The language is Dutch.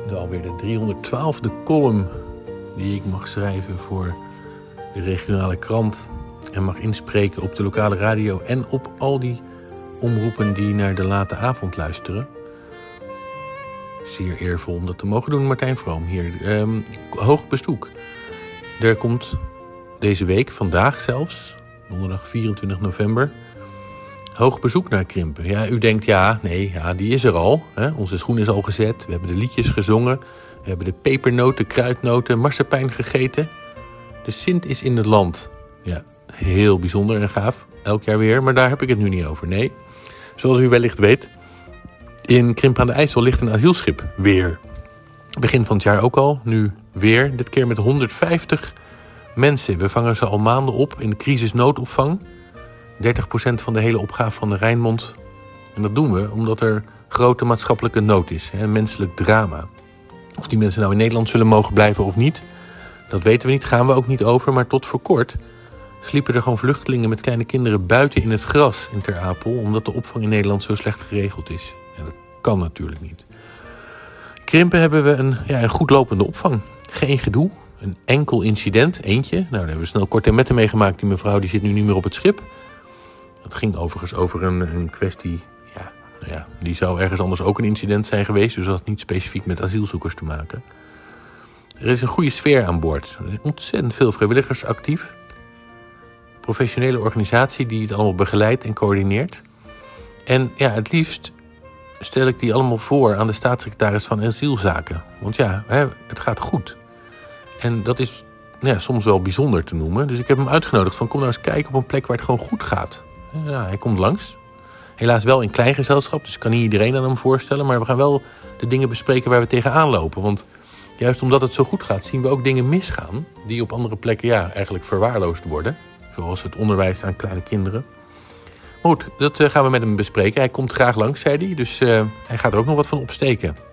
alweer de 312e column die ik mag schrijven voor de regionale krant. En mag inspreken op de lokale radio en op al die omroepen die naar de late avond luisteren. Zeer eervol om dat te mogen doen, Martijn Vroom hier. Hoog bezoek. Er komt deze week, vandaag zelfs, donderdag 24 november... hoog bezoek naar Krimpen. Ja, u denkt, die is er al. Hè? Onze schoen is al gezet. We hebben de liedjes gezongen. We hebben de pepernoten, kruidnoten, marsepein gegeten. De Sint is in het land. Ja, heel bijzonder en gaaf. Elk jaar weer, maar daar heb ik het nu niet over. Nee, zoals u wellicht weet, in Krimpen aan de IJssel ligt een asielschip. Weer. Begin van het jaar ook al. Nu weer. Dit keer met 150 mensen. We vangen ze al maanden op in de crisisnoodopvang. 30% van de hele opgave van de Rijnmond. En dat doen we omdat er grote maatschappelijke nood is. Een menselijk drama. Of die mensen nou in Nederland zullen mogen blijven of niet, dat weten we niet, gaan we ook niet over. Maar tot voor kort sliepen er gewoon vluchtelingen met kleine kinderen buiten in het gras in Ter Apel, omdat de opvang in Nederland zo slecht geregeld is. En dat kan natuurlijk niet. In Krimpen hebben we een goed lopende opvang. Geen gedoe. Een enkel incident, eentje. Nou, daar hebben we snel kort en metten meegemaakt. Die mevrouw die zit nu niet meer op het schip. Dat ging overigens over een kwestie, die zou ergens anders ook een incident zijn geweest. Dus dat had niet specifiek met asielzoekers te maken. Er is een goede sfeer aan boord. Er zijn ontzettend veel vrijwilligers actief. Professionele organisatie die het allemaal begeleidt en coördineert. En het liefst stel ik die allemaal voor aan de staatssecretaris van Asielzaken. Want het gaat goed. En dat is soms wel bijzonder te noemen. Dus ik heb hem uitgenodigd van kom nou eens kijken op een plek waar het gewoon goed gaat. Ja, hij komt langs. Helaas wel in klein gezelschap, dus ik kan niet iedereen aan hem voorstellen. Maar we gaan wel de dingen bespreken waar we tegenaan lopen. Want juist omdat het zo goed gaat, zien we ook dingen misgaan die op andere plekken eigenlijk verwaarloosd worden. Zoals het onderwijs aan kleine kinderen. Maar goed, dat gaan we met hem bespreken. Hij komt graag langs, zei hij. Dus hij gaat er ook nog wat van opsteken.